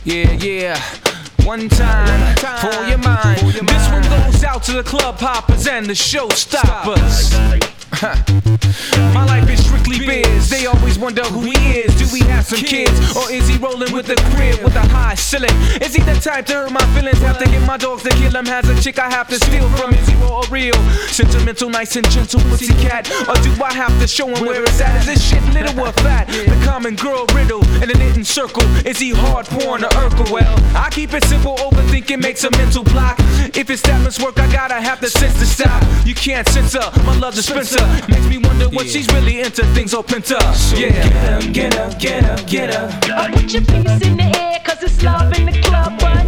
Yeah. One time for your mind. This one goes out to the club hoppers and the showstoppers. My life is strictly biz. They always wonder who he is. Do we have some kids? Or is he rolling with the crib with a high ceiling? Is he the type to hurt my feelings? Have to get my dogs to kill him. Has a chick I have to steal from? Is he raw or real? Sentimental, nice and gentle pussycat? Or do I have to show him where it's at? Is this shit little or fat? The common girl riddle in a knitting circle. Is he hard porn or Urkel? Well, I keep it simple, overthinking makes a mental block. If it's that much work, I gotta have the sense to stop. You can't censor my love dispenser. Makes me wonder what she's really into, things all pent up. Yeah. Get up. I put your peace in the air, cause it's love in the club, but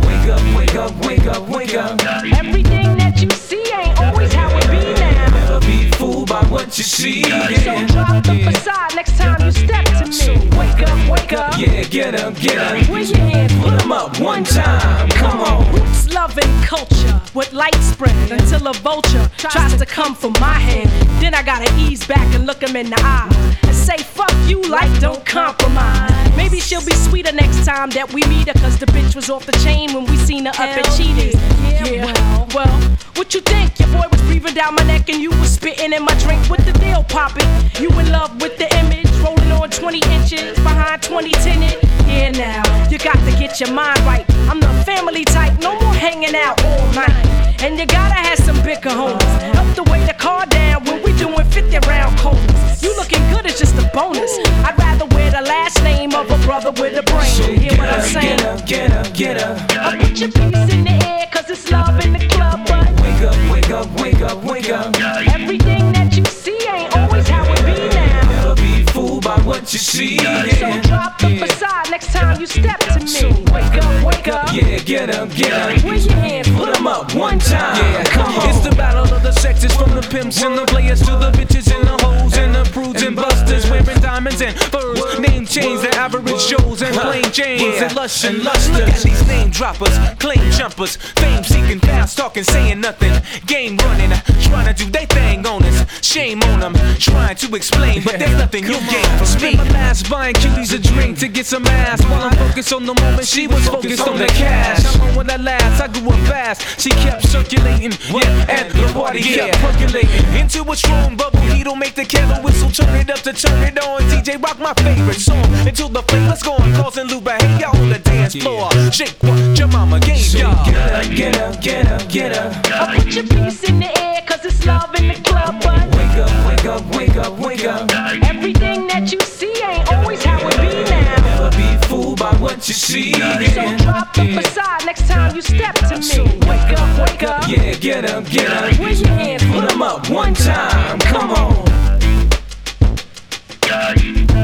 Wake up. everything that you see ain't always how it be now. Never be fooled by what you see. So drop the facade next time you step to me. Wake up. Yeah, get up. Where's your hands? Put 'em up one time, come on. Roots, love, and culture with light spread until a vulture tries to come for my head. Then I gotta ease back and look him in the eye and say, fuck you, life don't compromise. Maybe she'll be sweeter next time that we meet her, cause the bitch was off the chain when we seen her up at Cheetah's. Yeah, well, what you think? Your boy was breathing down my neck and you was spitting in my drink with the deal popping. You in love with the image, rolling on 20 inches behind 20 tinted. Yeah, now, you got to get your mind right. I'm the family type, no more hanging out all night. And you gotta have some bigger homies. Help to weigh the car down when we doing 50 round corners. You looking good is just a bonus. I'd rather wear the last name of a brother with a brain. Hear what I'm saying? Get up. I put your peace in the air, cause it's love in the club, but Wake up. everything that you see ain't always how it be now. Never be fooled by what you see. So drop the facade next time you step to me. Wake up. Yeah, get up. Where's your hands? Put 'em up one time. Yeah, come on. It's the battle of the sexes, from the pimps and the players to the bitches and the hoes and the prudes and busters wearing diamonds and furs, name chains and average Joes and plain Janes and lush and lusters. Look at these name droppers, claim jumpers, fame seeking, fast talking, saying nothing, game running, trying to do they thing on us. Shame on them, trying to explain, but there's nothing you gain from me. My last buying cuties a drink to get some ass, while I'm focused on the moment. She was focused on the cash. I'm on when I last, I grew up fast. She kept circulating, and the party kept percolating into a strong bubble. He don't make the kettle whistle, turn it up to turn it on. DJ rock my favorite song until the flavor's gone, causing Lou behavior on the dance floor. Shake what your mama gave y'all. Get up. I put your peace in the air, cause it's love in the club, but Wake up. everything that you see ain't always how it be now. Never be fooled by what you see. So drop the facade next time you step to me. Wake up. Yeah, get up. Where's your hands? Put 'em up one time, come on.